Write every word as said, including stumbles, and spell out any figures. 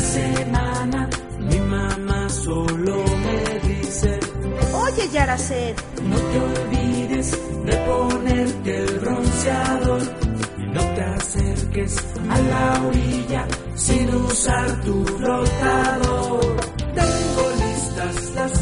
semana mi mamá solo me dice: oye, Yaracet, no te olvides de ponerte el bronceador y no te acerques a la orilla sin usar tu flotador. Tengo listas las